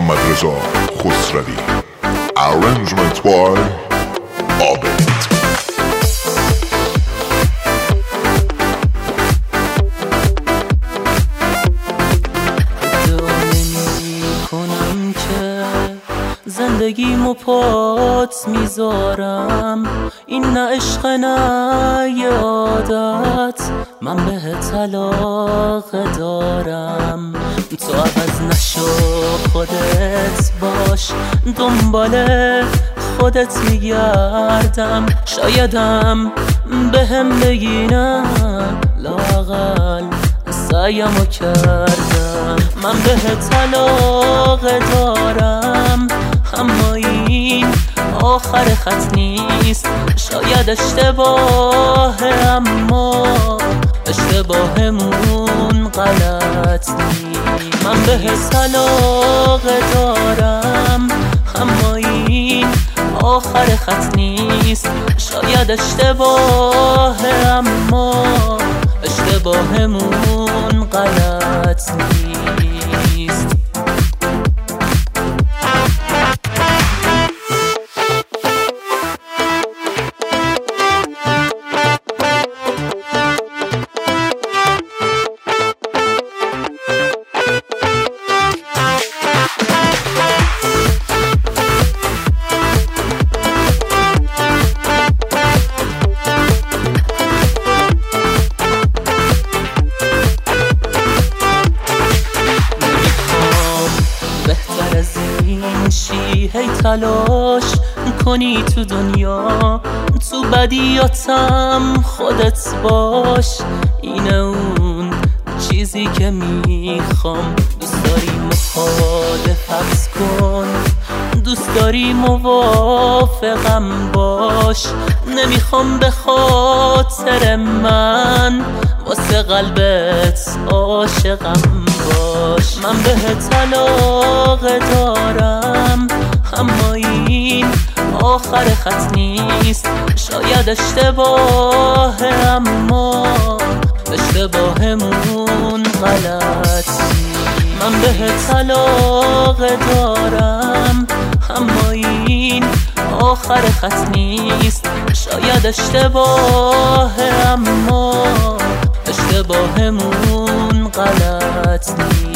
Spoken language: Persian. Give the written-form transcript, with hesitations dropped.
محمد رضا خسروی. Arrangement by عابد. زندگیمو پات میذارم، این نه عشق نه یه عادت، من بهت علاقه دارم. تو عوض نشو خودت باش، دنبال خودت میگردم. شایدم بهم بگی نه، لااقل سعیمو کردم. من بهت علاقه دارم، اما این آخر خط نیست. شاید اشتباهه، اما اشتباهمون غلط نیست. من بهت علاقه دارم، اما این آخر خط نیست. شاید اشتباهه، اما اشتباهمون غلط نیست. هی تلاش کنی تو دنیا، تو بدیاتم خودت باش. اینه اون چیزی که میخوام. دوست داری مخالفت کن، دوست داری موافقم باش. نمیخوام به خاطر من واسه قلبت عاشقم باش. من بهت علاقه دارم، اما این آخر خط نیست. شاید اشتباهه، اما اشتباهمون غلط نیست. من بهت علاقه دارم، اما این آخر خط نیست. شاید اشتباهه، اما اشتباهمون غلط نیست.